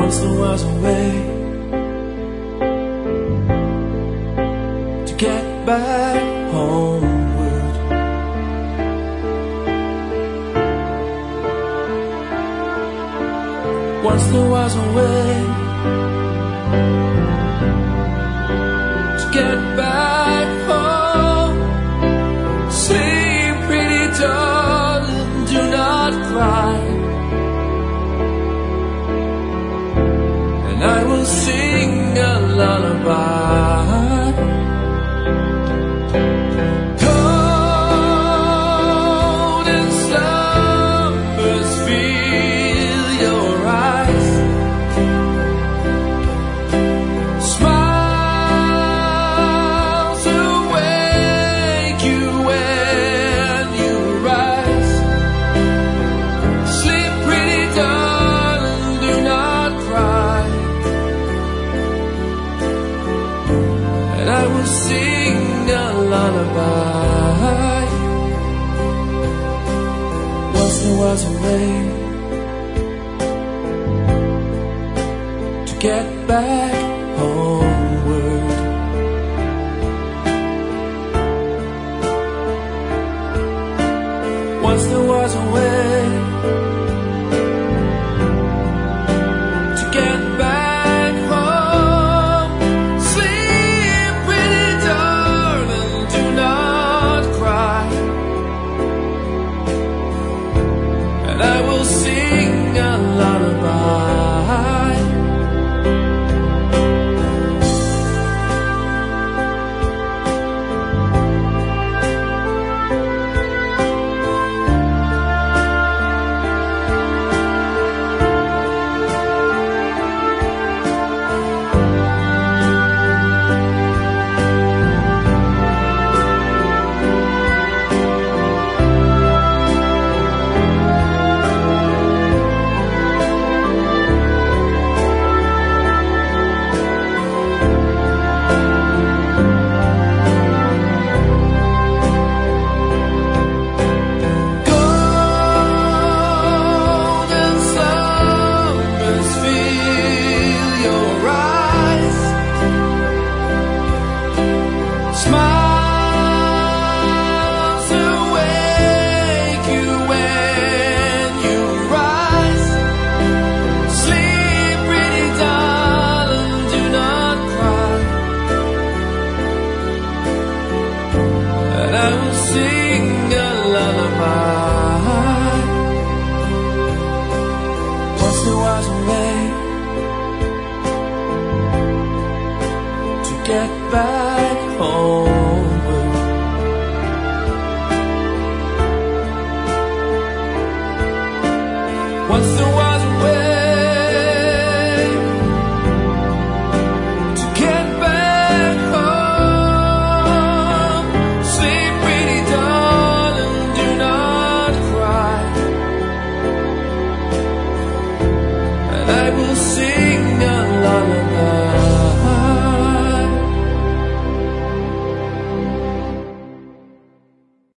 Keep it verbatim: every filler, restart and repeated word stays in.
Once there was a way to get back homeward. Once there was a way to get back home. Sleep, pretty darling, do not cry. And I will sing a lullaby. Golden slumbers fill your eyes. Smiles awake you when you rise. Sleep, pretty darling, do not cry. And I will sing a lullaby. Once there was a way to get back homeward. Once there was a way to get back home. Sleep, pretty darling, do not cry. And I will sing a lullaby. Golden slumbers fill your eyes. Smiles awake you when you rise. Sleep, pretty darling, do not cry. And I will sing a lullaby. Once there was a way to get back homeward. Once there was a way to get back home. Sleep, pretty darling, do not cry. And I will sing